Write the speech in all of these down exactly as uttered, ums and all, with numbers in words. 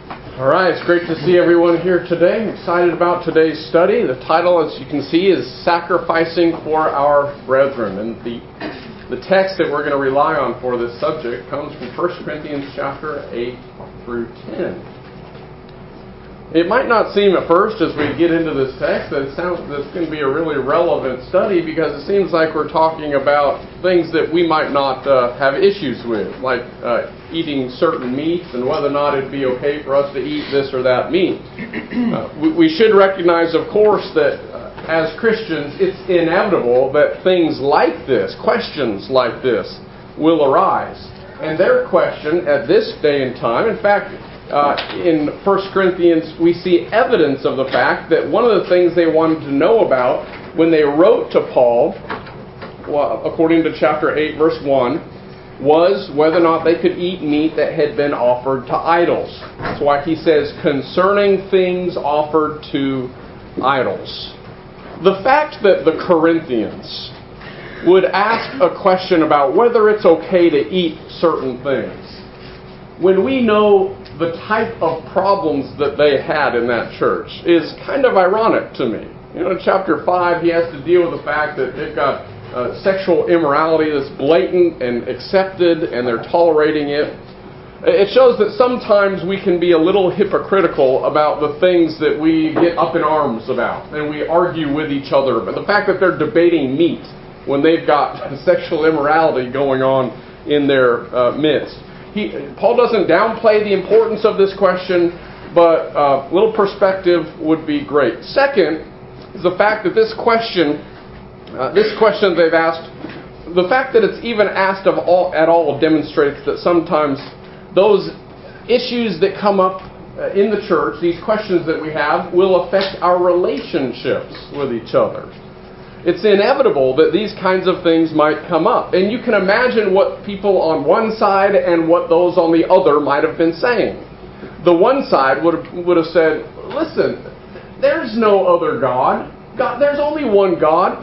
All right, it's great to see everyone here today. I'm excited about today's study. The title, as you can see, is Sacrificing for Our Brethren. And the, the text that we're going to rely on for this subject comes from First Corinthians chapter eight through ten. It might not seem at first as we get into this text that it sounds that it's going to be a really relevant study, because it seems like we're talking about things that we might not uh, have issues with, like uh, eating certain meats and whether or not it'd be okay for us to eat this or that meat. Uh, we, we should recognize, of course, that uh, as Christians, it's inevitable that things like this, questions like this, will arise. And their question at this day and time, in fact, Uh, in First Corinthians, we see evidence of the fact that one of the things they wanted to know about when they wrote to Paul, well, according to chapter eight, verse one, was whether or not they could eat meat that had been offered to idols. That's why he says, concerning things offered to idols. The fact that the Corinthians would ask a question about whether it's okay to eat certain things, when we know the type of problems that they had in that church, is kind of ironic to me. You know, in chapter five, he has to deal with the fact that they've got uh, sexual immorality that's blatant and accepted, and they're tolerating it. It shows that sometimes we can be a little hypocritical about the things that we get up in arms about, and we argue with each other. But the fact that they're debating meat when they've got sexual immorality going on in their uh, midst. He, Paul doesn't downplay the importance of this question, but uh, a little perspective would be great. Second is the fact that this question, uh, this question they've asked, the fact that it's even asked of all, at all demonstrates that sometimes those issues that come up uh, in the church, these questions that we have, will affect our relationships with each other. It's inevitable that these kinds of things might come up. And you can imagine what people on one side and what those on the other might have been saying. The one side would have, would have said, listen, there's no other God. God, there's only one God.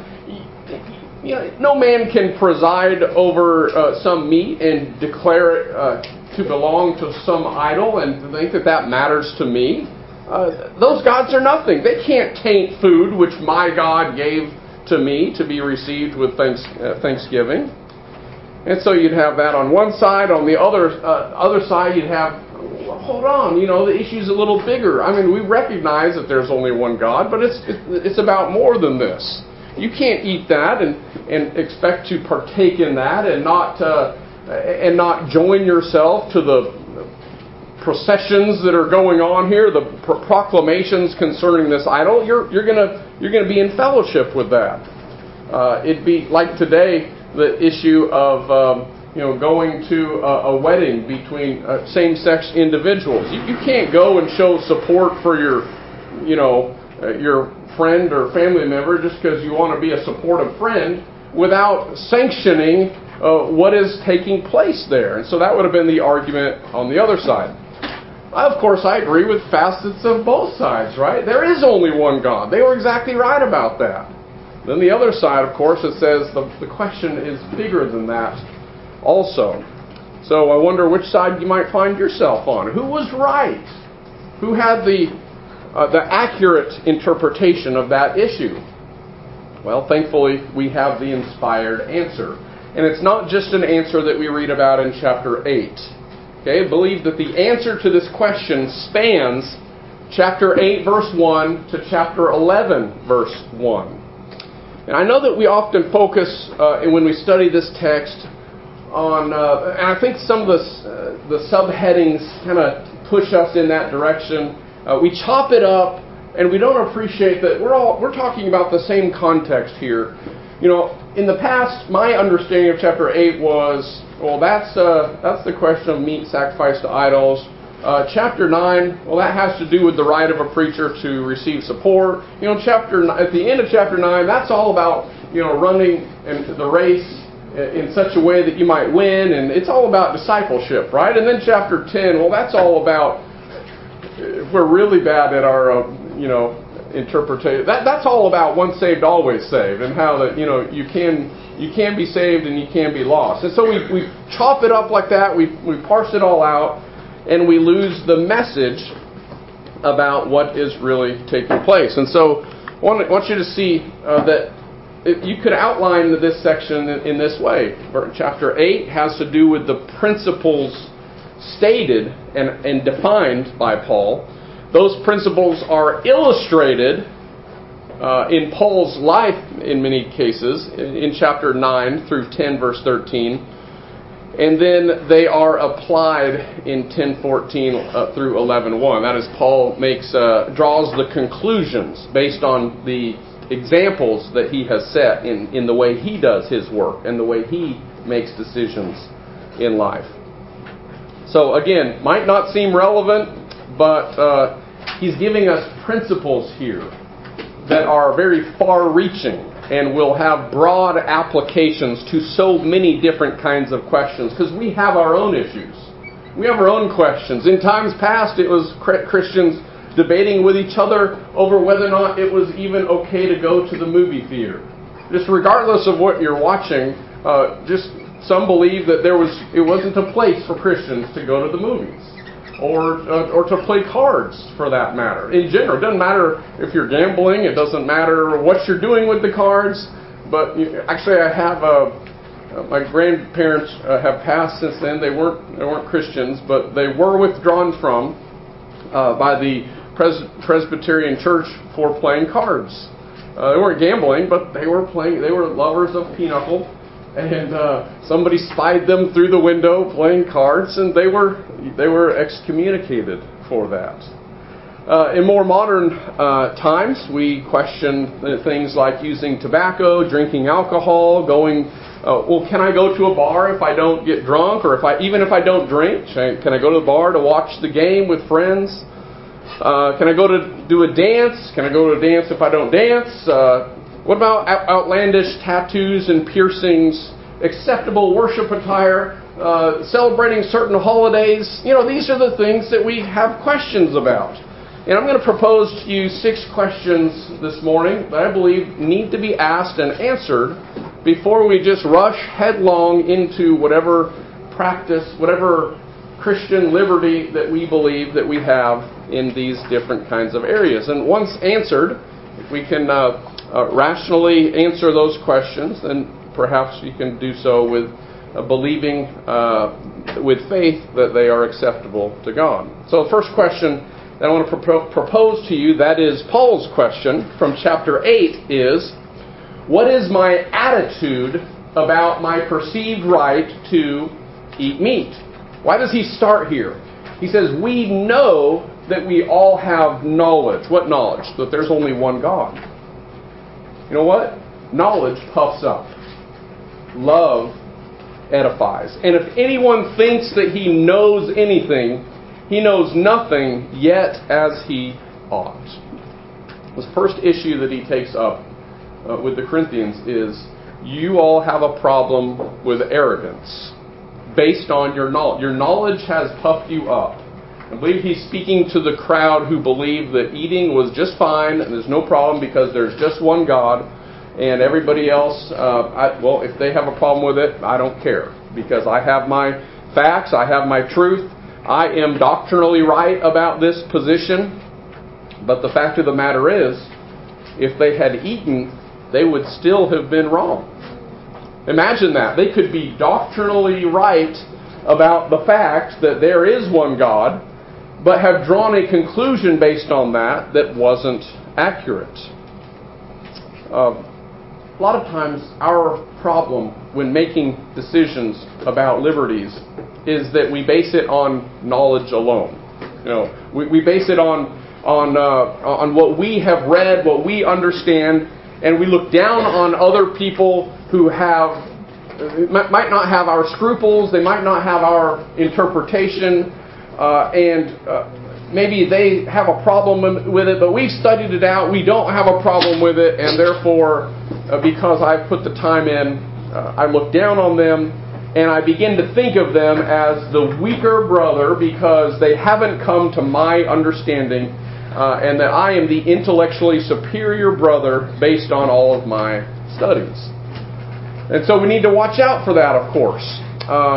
You know, no man can preside over uh, some meat and declare it uh, to belong to some idol and think that that matters to me. Uh, those gods are nothing. They can't taint food which my God gave to me to be received with thanks, uh, thanksgiving. And so you'd have that on one side. On the other uh, other side, you'd have, well, hold on, you know, the issue's a little bigger. I mean, we recognize that there's only one God, but it's it's about more than this. You can't eat that and, and expect to partake in that and not uh, and not join yourself to the processions that are going on here, the pro- proclamations concerning this idol. You're you're gonna you're gonna be in fellowship with that. Uh, it'd be like today the issue of um, you know going to a, a wedding between uh, same-sex individuals. You, you can't go and show support for your you know uh, your friend or family member just because you want to be a supportive friend without sanctioning uh, what is taking place there. And so that would have been the argument on the other side. Of course, I agree with facets of both sides, right? There is only one God. They were exactly right about that. Then the other side, of course, it says the, the question is bigger than that also. So I wonder which side you might find yourself on. Who was right? Who had the, uh, the accurate interpretation of that issue? Well, thankfully, we have the inspired answer. And it's not just an answer that we read about in chapter eight. Okay, believe that the answer to this question spans chapter eight, verse one, to chapter eleven, verse one. And I know that we often focus, uh, when we study this text, on, uh, and I think some of the, uh, the subheadings kind of push us in that direction. Uh, we chop it up, and we don't appreciate that we're all we're talking about the same context here. You know, in the past, my understanding of chapter eight was, well, that's uh, that's the question of meat sacrificed to idols. Uh, chapter nine, well, that has to do with the right of a preacher to receive support. You know, chapter at the end of chapter nine, that's all about you know running the race in such a way that you might win, and it's all about discipleship, right? And then chapter ten, well, that's all about if we're really bad at our uh, you know. interpretation. That that's all about once saved, always saved, and how that you know you can you can be saved and you can be lost. And so we we chop it up like that. We we parse it all out, and we lose the message about what is really taking place. And so I want, I want you to see uh, that it, you could outline this section in, in this way. Chapter eight has to do with the principles stated and, and defined by Paul. Those principles are illustrated uh, in Paul's life in many cases, in, in chapter nine through ten, verse thirteen. And then they are applied in ten fourteen uh, through eleven one. That is, Paul makes uh, draws the conclusions based on the examples that he has set in, in the way he does his work and the way he makes decisions in life. So again, might not seem relevant, but uh, he's giving us principles here that are very far-reaching and will have broad applications to so many different kinds of questions, because we have our own issues. We have our own questions. In times past, it was Christians debating with each other over whether or not it was even okay to go to the movie theater. Just regardless of what you're watching, uh, just some believe that there was it wasn't a place for Christians to go to the movies. Or uh, or to play cards, for that matter. In general, it doesn't matter if you're gambling. It doesn't matter what you're doing with the cards. But you, actually, I have uh, my grandparents uh, have passed since then. They weren't they weren't Christians, but they were withdrawn from uh, by the Pres- Presbyterian Church for playing cards. Uh, they weren't gambling, but they were playing. They were lovers of pinochle. And uh, somebody spied them through the window playing cards, and they were they were excommunicated for that. Uh, in more modern uh, times, we question things like using tobacco, drinking alcohol, going. Uh, well, can I go to a bar if I don't get drunk, or if I even if I don't drink? Can I go to the bar to watch the game with friends? Uh, can I go to do a dance? Can I go to a dance if I don't dance? Uh, What about outlandish tattoos and piercings, acceptable worship attire, uh, celebrating certain holidays? You know, these are the things that we have questions about. And I'm going to propose to you six questions this morning that I believe need to be asked and answered before we just rush headlong into whatever practice, whatever Christian liberty that we believe that we have in these different kinds of areas. And once answered, if we can uh, Uh, rationally answer those questions, then perhaps you can do so with uh, believing uh, with faith that they are acceptable to God. So the first question that I want to pro- propose to you, that is Paul's question from chapter eight, is, what is my attitude about my perceived right to eat meat? Why does he start here? He says, we know that we all have knowledge. What knowledge? That there's only one God. You know what? Knowledge puffs up. Love edifies. And if anyone thinks that he knows anything, he knows nothing yet as he ought. The first issue that he takes up uh, with the Corinthians is, you all have a problem with arrogance based on your knowledge. Your knowledge has puffed you up. I believe he's speaking to the crowd who believed that eating was just fine and there's no problem because there's just one God, and everybody else, uh, I, well, if they have a problem with it, I don't care, because I have my facts, I have my truth, I am doctrinally right about this position. But the fact of the matter is, if they had eaten, they would still have been wrong. Imagine that. They could be doctrinally right about the fact that there is one God, but have drawn a conclusion based on that that wasn't accurate. Uh, a lot of times our problem when making decisions about liberties is that we base it on knowledge alone. You know, we, we base it on on uh, on what we have read, what we understand, and we look down on other people who have might not have our scruples, they might not have our interpretation. Uh, and uh, maybe they have a problem with it, but we've studied it out. We don't have a problem with it, and therefore, uh, because I've put the time in, uh, I look down on them, and I begin to think of them as the weaker brother because they haven't come to my understanding, uh, and that I am the intellectually superior brother based on all of my studies. And so we need to watch out for that, of course. Uh,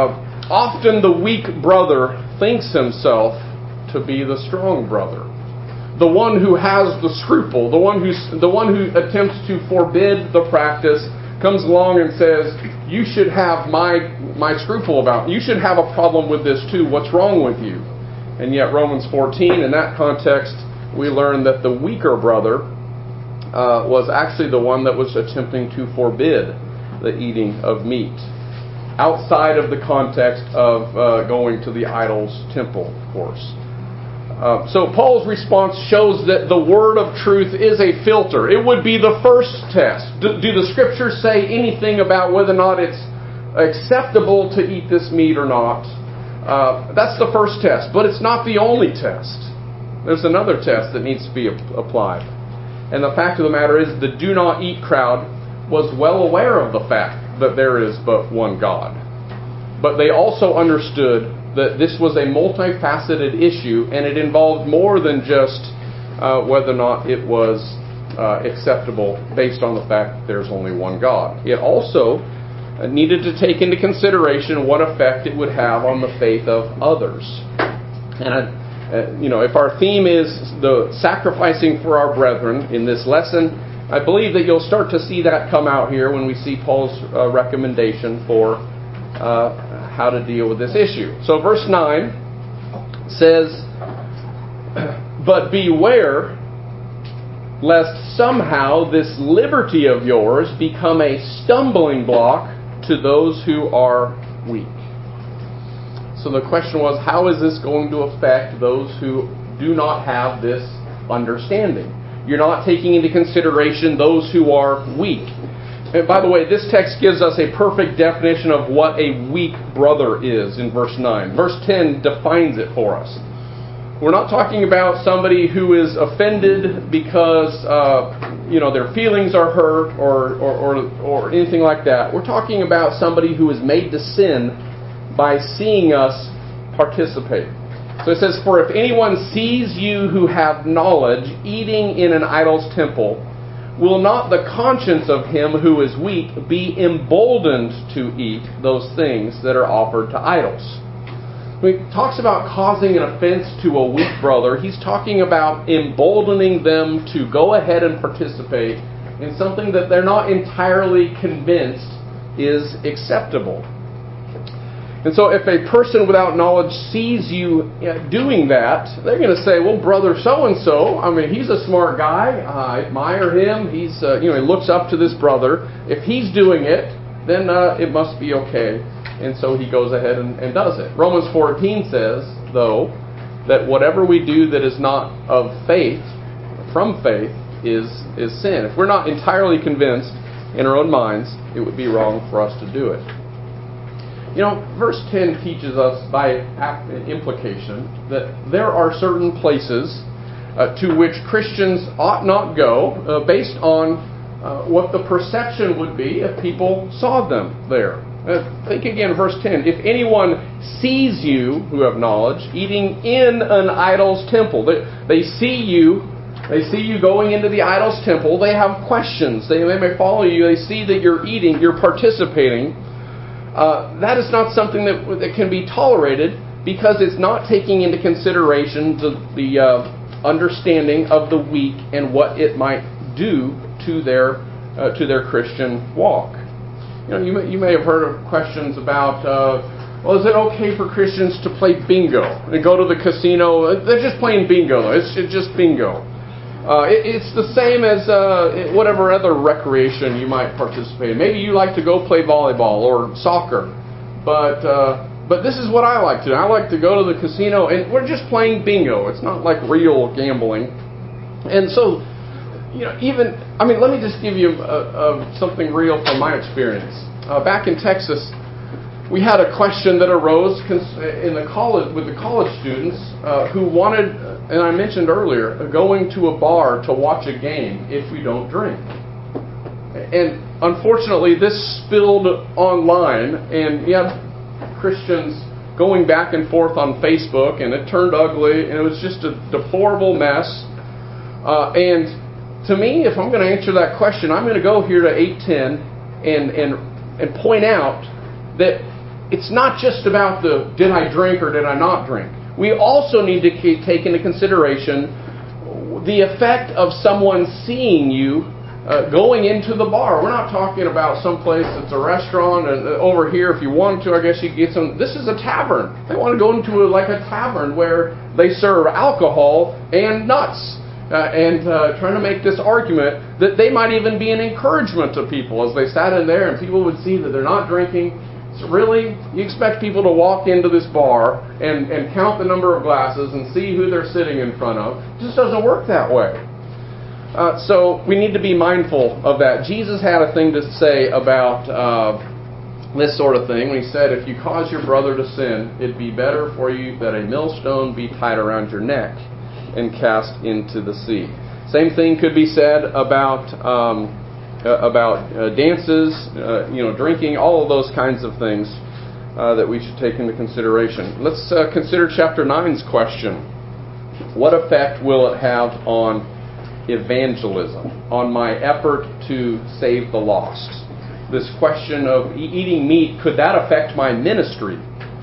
often the weak brother thinks himself to be the strong brother. The one who has the scruple, the one who's, the one who attempts to forbid the practice, comes along and says, you should have my my scruple about it. You should have a problem with this too. What's wrong with you? And yet Romans fourteen, in that context, we learn that the weaker brother uh, was actually the one that was attempting to forbid the eating of meat, outside of the context of uh, going to the idol's temple, of course. Uh, so Paul's response shows that the word of truth is a filter. It would be the first test. Do, do the scriptures say anything about whether or not it's acceptable to eat this meat or not? Uh, that's the first test, but it's not the only test. There's another test that needs to be ap- applied. And the fact of the matter is, the do not eat crowd was well aware of the fact that there is but one God. But they also understood that this was a multifaceted issue, and it involved more than just uh, whether or not it was uh, acceptable based on the fact that there's only one God. It also uh, needed to take into consideration what effect it would have on the faith of others. And, uh, you know, if our theme is the sacrificing for our brethren in this lesson, I believe that you'll start to see that come out here when we see Paul's uh, recommendation for uh, how to deal with this issue. So verse nine says, but beware lest somehow this liberty of yours become a stumbling block to those who are weak. So the question was, how is this going to affect those who do not have this understanding? You're not taking into consideration those who are weak. And by the way, this text gives us a perfect definition of what a weak brother is in verse nine. Verse ten defines it for us. We're not talking about somebody who is offended because uh, you know their feelings are hurt or, or, or, or anything like that. We're talking about somebody who is made to sin by seeing us participate. So it says, for if anyone sees you who have knowledge eating in an idol's temple, will not the conscience of him who is weak be emboldened to eat those things that are offered to idols? When he talks about causing an offense to a weak brother, he's talking about emboldening them to go ahead and participate in something that they're not entirely convinced is acceptable. And so if a person without knowledge sees you doing that, they're going to say, well, brother so-and-so, I mean, he's a smart guy. I admire him. He's, uh, you know, he looks up to this brother. If he's doing it, then uh, it must be okay. And so he goes ahead and, and does it. Romans fourteen says, though, that whatever we do that is not of faith, from faith, is, is sin. If we're not entirely convinced in our own minds, it would be wrong for us to do it. You know, verse ten teaches us by implication that there are certain places uh, to which Christians ought not go uh, based on uh, what the perception would be if people saw them there. Uh, think again, verse ten. If anyone sees you, who have knowledge, eating in an idol's temple, they, they see you, they see you going into the idol's temple, they have questions, they, they may follow you, they see that you're eating, you're participating. Uh, that is not something that, that can be tolerated because it's not taking into consideration the, the uh, understanding of the weak and what it might do to their uh, to their Christian walk. You know, you may, you may have heard of questions about, uh, well, is it okay for Christians to play bingo and go to the casino? They're just playing bingo. It's, it's just bingo. Uh, it, it's the same as uh, whatever other recreation you might participate in. Maybe you like to go play volleyball or soccer, but uh, but this is what I like to do. I like to go to the casino, and we're just playing bingo. It's not like real gambling. And so, you know, even, I mean, let me just give you a, a, something real from my experience. Uh, back in Texas, we had a question that arose in the college with the college students uh, who wanted, and I mentioned earlier, going to a bar to watch a game if we don't drink. And unfortunately, this spilled online, and you had Christians going back and forth on Facebook, and it turned ugly, and it was just a deplorable mess. Uh, and to me, if I'm going to answer that question, I'm going to go here to eight ten and and and point out that it's not just about the did I drink or did I not drink. We also need to take into consideration the effect of someone seeing you uh, going into the bar. We're not talking about some place that's a restaurant and uh, over here. If you want to, I guess you could get some. This is a tavern. They want to go into a, like a tavern where they serve alcohol and nuts. Uh, and uh, trying to make this argument that they might even be an encouragement to people as they sat in there and people would see that they're not drinking. So really, you expect people to walk into this bar and, and count the number of glasses and see who they're sitting in front of. It just doesn't work that way. Uh, so we need to be mindful of that. Jesus had a thing to say about uh, this sort of thing when he said, if you cause your brother to sin, it'd be better for you that a millstone be tied around your neck and cast into the sea. Same thing could be said about um, uh, about uh, dances, uh, you know, drinking, all of those kinds of things uh, that we should take into consideration. Let's uh, consider chapter nine's question. What effect will it have on evangelism, on my effort to save the lost? This question of e- eating meat, could that affect my ministry?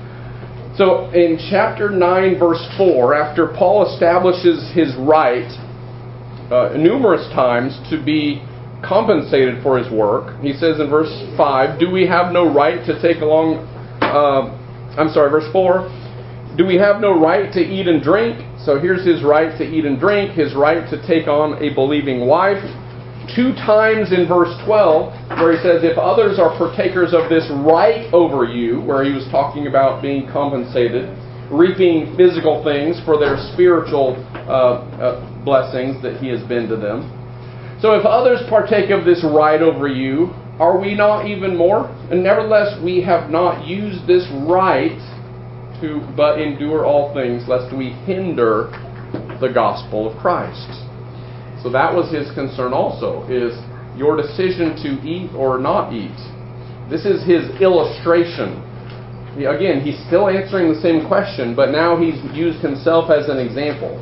So in chapter nine, verse four, after Paul establishes his right uh, numerous times to be compensated for his work, he says in verse five, do we have no right to take along, uh, I'm sorry, verse four, do we have no right to eat and drink? So here's his right to eat and drink, his right to take on a believing wife. Two times in verse twelve, where he says, if others are partakers of this right over you, where he was talking about being compensated, reaping physical things for their spiritual uh, uh, blessings that he has been to them. So if others partake of this right over you, are we not even more? And nevertheless, we have not used this right to but endure all things, lest we hinder the gospel of Christ. So that was his concern also, is your decision to eat or not eat. This is his illustration. He, again, he's still answering the same question, but now he's used himself as an example.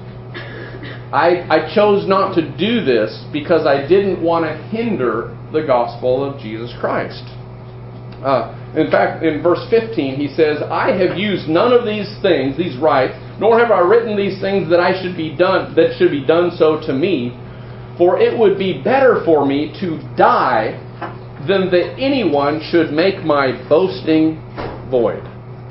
I, I chose not to do this because I didn't want to hinder the gospel of Jesus Christ. Uh, in fact, in verse fifteen, he says, I have used none of these things, these rights, nor have I written these things that I should be done, that should be done so to me. For it would be better for me to die than that anyone should make my boasting void.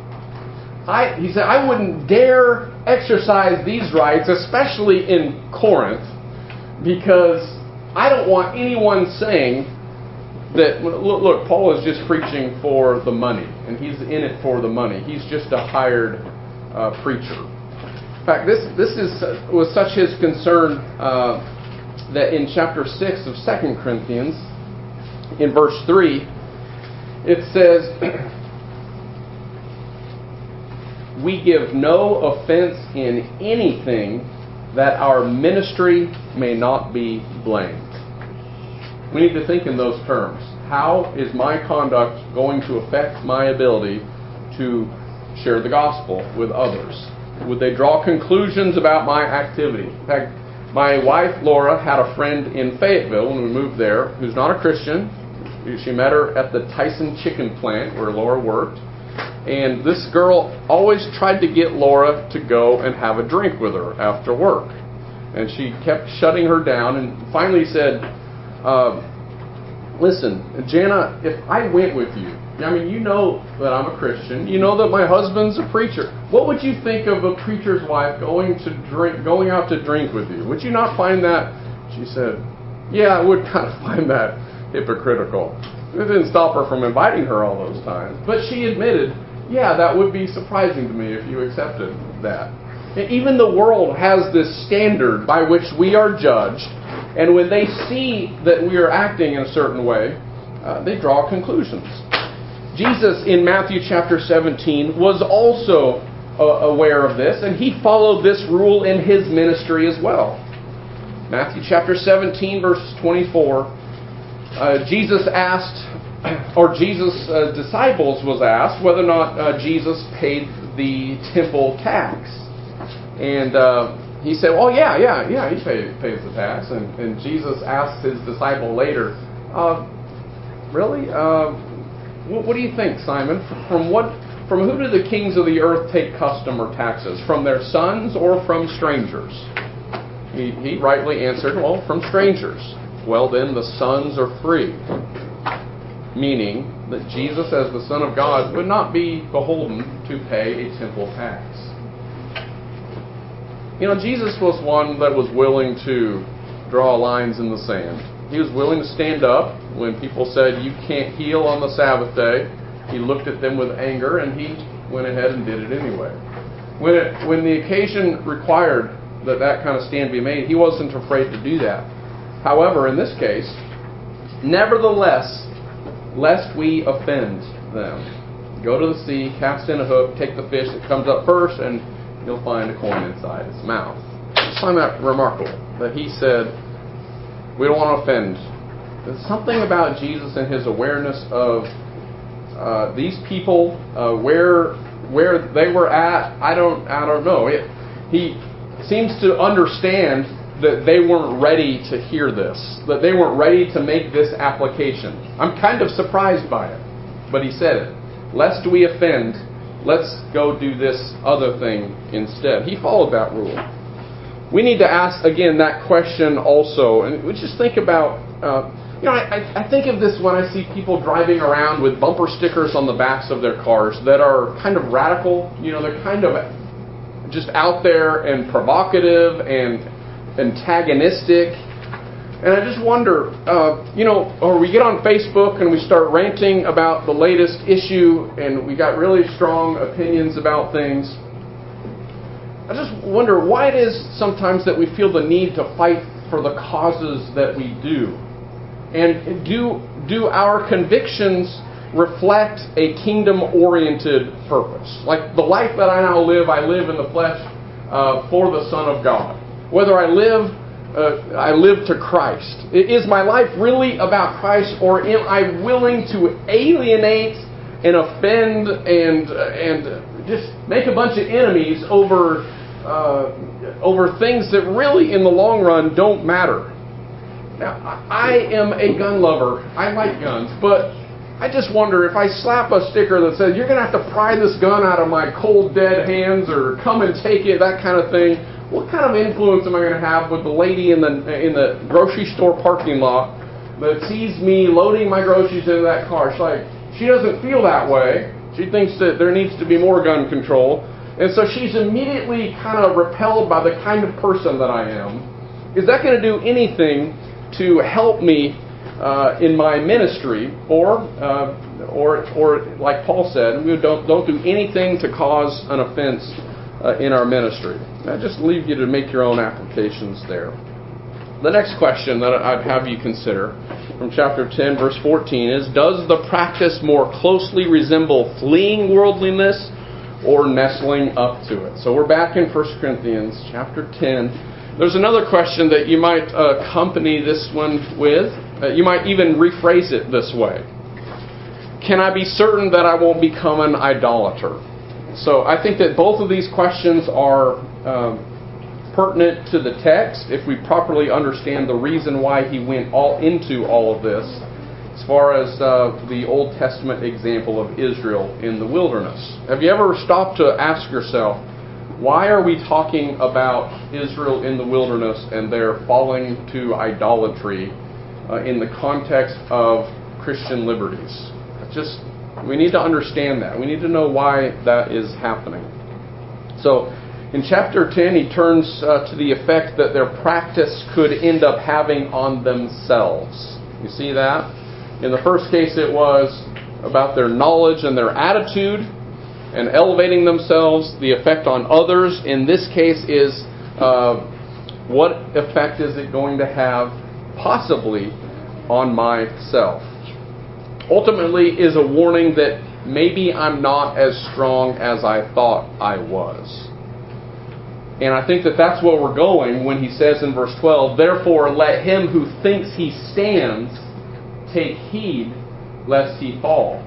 I, he said, I wouldn't dare exercise these rights, especially in Corinth, because I don't want anyone saying that, look, look, Paul is just preaching for the money, and he's in it for the money. He's just a hired uh, preacher. In fact, this this is was such his concern uh, that in chapter six of Second Corinthians, in verse three, it says, we give no offense in anything that our ministry may not be blamed. We need to think in those terms. How is my conduct going to affect my ability to share the gospel with others? Would they draw conclusions about my activity? In fact, my wife, Laura, had a friend in Fayetteville when we moved there who's not a Christian. She met her at the Tyson chicken plant where Laura worked. And this girl always tried to get Laura to go and have a drink with her after work. And she kept shutting her down and finally said, uh, listen, Jana, if I went with you, I mean, you know that I'm a Christian. You know that my husband's a preacher. What would you think of a preacher's wife going to drink, going out to drink with you? Would you not find that? She said, yeah, I would kind of find that hypocritical. It didn't stop her from inviting her all those times. But she admitted, yeah, that would be surprising to me if you accepted that. And even the world has this standard by which we are judged. And when they see that we are acting in a certain way, uh, they draw conclusions. Jesus in Matthew chapter seventeen was also uh, aware of this, and he followed this rule in his ministry as well. Matthew chapter seventeen, verse twenty-four, uh, Jesus asked, or Jesus' uh, disciples was asked whether or not uh, Jesus paid the temple tax. And uh, he said, well, yeah, yeah, yeah, he pay, pays the tax. And, and Jesus asked his disciple later, uh, really? Uh, what, what do you think, Simon? From what, from who do the kings of the earth take custom or taxes? From their sons or from strangers? He, he rightly answered, well, from strangers. Well, then the sons are free. Meaning that Jesus, as the Son of God, would not be beholden to pay a temple tax. You know, Jesus was one that was willing to draw lines in the sand. He was willing to stand up when people said, you can't heal on the Sabbath day. He looked at them with anger, and he went ahead and did it anyway. When, it, when the occasion required that that kind of stand be made, he wasn't afraid to do that. However, in this case, nevertheless, lest we offend them. Go to the sea, cast in a hook, take the fish that comes up first, and you'll find a coin inside its mouth. I find that remarkable, that he said, we don't want to offend. There's something about Jesus and his awareness of uh, these people, uh, where where they were at. I don't, I don't know. It, he seems to understand that they weren't ready to hear this, that they weren't ready to make this application. I'm kind of surprised by it, but he said it. Lest we offend, let's go do this other thing instead. He followed that rule. We need to ask, again, that question also. And we just think about, uh, you know, I, I think of this when I see people driving around with bumper stickers on the backs of their cars that are kind of radical. You know, they're kind of just out there and provocative and antagonistic. And I just wonder, uh, you know, or we get on Facebook and we start ranting about the latest issue and we got really strong opinions about things. I just wonder why it is sometimes that we feel the need to fight for the causes that we do. And do, do our convictions reflect a kingdom-oriented purpose? Like the life that I now live, I live in the flesh uh, for the Son of God. Whether I live, uh, I live to Christ. Is my life really about Christ, or am I willing to alienate and offend and and just make a bunch of enemies over uh, over things that really, in the long run, don't matter? Now, I am a gun lover. I like guns, but I just wonder if I slap a sticker that says, you're going to have to pry this gun out of my cold, dead hands, or come and take it, that kind of thing. What kind of influence am I going to have with the lady in the in the grocery store parking lot that sees me loading my groceries into that car? She's like, she doesn't feel that way. She thinks that there needs to be more gun control. And so she's immediately kind of repelled by the kind of person that I am. Is that going to do anything to help me uh, in my ministry? Or, uh, or, or like Paul said, we don't don't do anything to cause an offense uh, in our ministry. I just leave you to make your own applications there. The next question that I'd have you consider from chapter ten, verse fourteen is, does the practice more closely resemble fleeing worldliness or nestling up to it? So we're back in First Corinthians chapter ten. There's another question that you might uh, accompany this one with. Uh, you might even rephrase it this way. Can I be certain that I won't become an idolater? So I think that both of these questions are um, pertinent to the text if we properly understand the reason why he went all into all of this, as far as uh, the Old Testament example of Israel in the wilderness. Have you ever stopped to ask yourself, why are we talking about Israel in the wilderness and their falling to idolatry uh, in the context of Christian liberties? It's just, we need to understand that. We need to know why that is happening. So, in chapter ten, he turns uh, to the effect that their practice could end up having on themselves. You see that? In the first case, it was about their knowledge and their attitude and elevating themselves. The effect on others, in this case, is uh, what effect is it going to have, possibly, on myself? Ultimately, is a warning that maybe I'm not as strong as I thought I was. And I think that that's where we're going when he says in verse twelve, therefore let him who thinks he stands take heed lest he fall.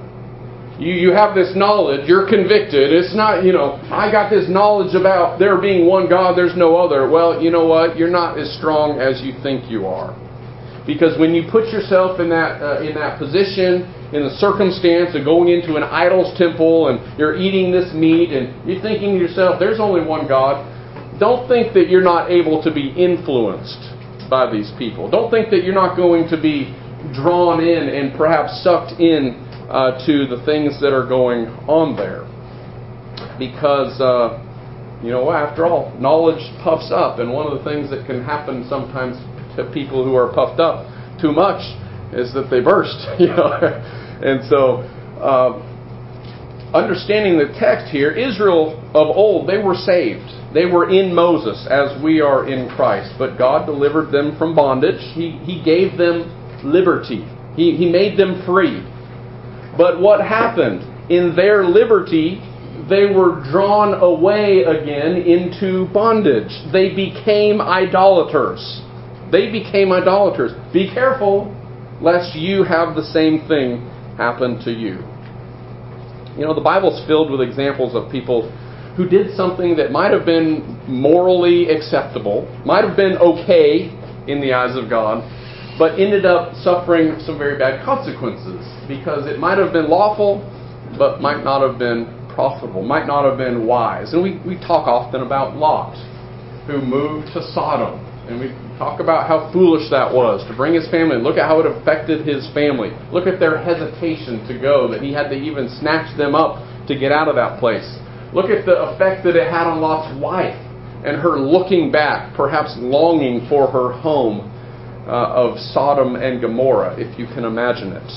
You you have this knowledge, you're convicted. It's not, you know, I got this knowledge about there being one God, there's no other. Well, you know what? You're not as strong as you think you are. Because when you put yourself in that uh, in that position, in the circumstance of going into an idol's temple and you're eating this meat and you're thinking to yourself, there's only one God, don't think that you're not able to be influenced by these people. Don't think that you're not going to be drawn in and perhaps sucked in uh, to the things that are going on there. Because, uh, you know, after all, knowledge puffs up, and one of the things that can happen sometimes to people who are puffed up too much is that they burst, you know. And so, uh, understanding the text here, Israel of old, they were saved. They were in Moses as we are in Christ. But God delivered them from bondage. He, he gave them liberty. He, he made them free. But what happened? In their liberty, they were drawn away again into bondage. They became idolaters. They became idolaters. Be careful lest you have the same thing happen to you. You know, the Bible's filled with examples of people who did something that might have been morally acceptable, might have been okay in the eyes of God, but ended up suffering some very bad consequences because it might have been lawful, but might not have been profitable, might not have been wise. And we, we talk often about Lot, who moved to Sodom. And we talk about how foolish that was to bring his family. Look at how it affected his family. Look at their hesitation to go, that he had to even snatch them up to get out of that place. Look at the effect that it had on Lot's wife and her looking back, perhaps longing for her home uh, of Sodom and Gomorrah, if you can imagine it.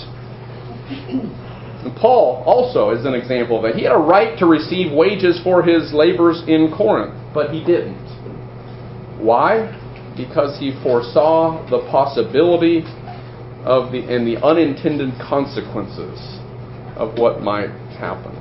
And Paul also is an example of that. He had a right to receive wages for his labors in Corinth, but he didn't. Why? Because he foresaw the possibility of the and the unintended consequences of what might happen.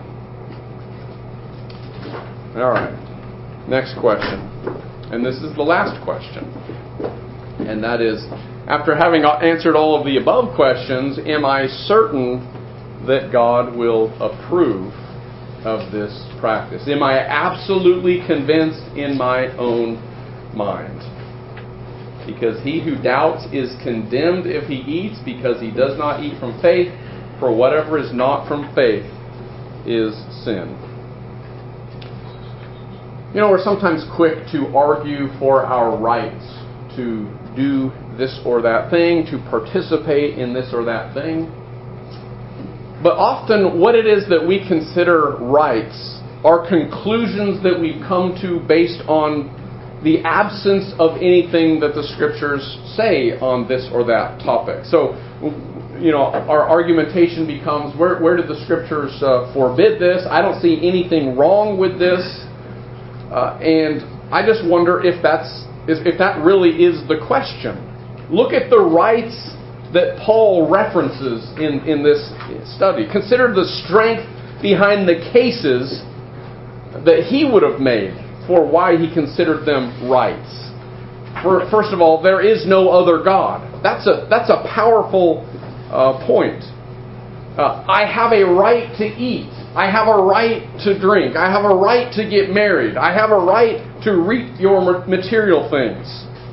All right. Next question. And this is the last question. And that is, after having answered all of the above questions, am I certain that God will approve of this practice? Am I absolutely convinced in my own mind? Because he who doubts is condemned if he eats, because he does not eat from faith, for whatever is not from faith is sin. You know, we're sometimes quick to argue for our rights to do this or that thing, to participate in this or that thing. But often what it is that we consider rights are conclusions that we've come to based on the absence of anything that the Scriptures say on this or that topic. So, you know, our argumentation becomes, where, where did the Scriptures uh, forbid this? I don't see anything wrong with this. Uh, and I just wonder if that's if that really is the question. Look at the rights that Paul references in, in this study. Consider the strength behind the cases that he would have made for why he considered them rights. For, first of all, there is no other God. That's a that's a powerful uh, point. Uh, I have a right to eat. I have a right to drink. I have a right to get married. I have a right to reap your material things.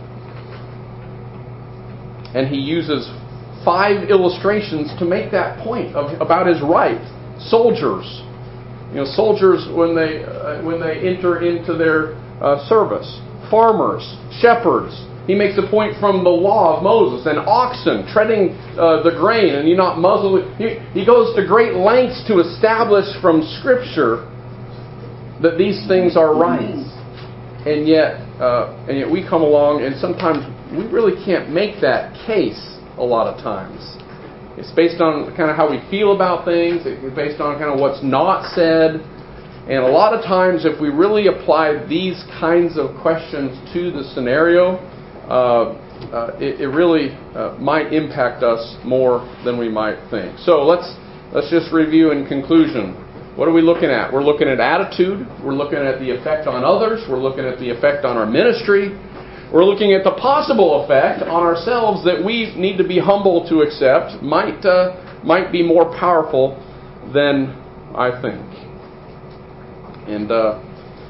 And he uses five illustrations to make that point of, about his right. Soldiers. You know, soldiers when they uh, when they enter into their uh, service. Farmers, shepherds. He makes a point from the law of Moses, and oxen treading uh, the grain, and you not muzzle it. He, he goes to great lengths to establish from Scripture that these things are rights, and yet uh, and yet we come along, and sometimes we really can't make that case. A lot of times, it's based on kind of how we feel about things. It's based on kind of what's not said. And a lot of times, if we really apply these kinds of questions to the scenario, uh, uh, it, it really uh, might impact us more than we might think. So let's let's just review in conclusion. What are we looking at? We're looking at attitude. We're looking at the effect on others. We're looking at the effect on our ministry. We're looking at the possible effect on ourselves that we need to be humble to accept. Might uh, might be more powerful than I think. And uh,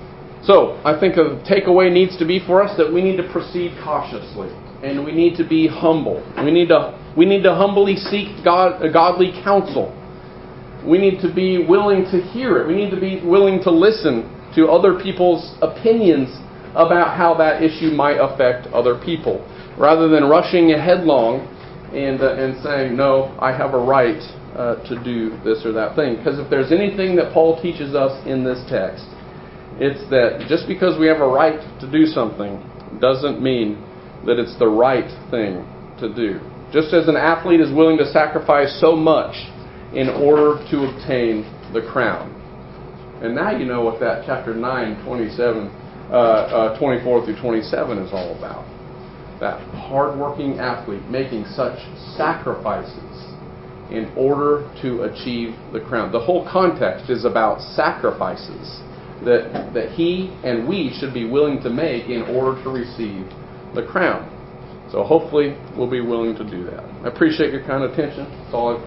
So, I think a takeaway needs to be for us that we need to proceed cautiously. And we need to be humble. We need to we need to humbly seek God, a godly counsel. We need to be willing to hear it. We need to be willing to listen to other people's opinions about how that issue might affect other people, rather than rushing headlong and uh, and saying, no, I have a right uh, to do this or that thing. Because if there's anything that Paul teaches us in this text, it's that just because we have a right to do something doesn't mean that it's the right thing to do. Just as an athlete is willing to sacrifice so much in order to obtain the crown. And now you know what that chapter nine, twenty-seven, uh, uh, twenty-four through twenty-seven is all about. That hardworking athlete making such sacrifices in order to achieve the crown. The whole context is about sacrifices that, that he and we should be willing to make in order to receive the crown. So hopefully we'll be willing to do that. I appreciate your kind attention. That's all I've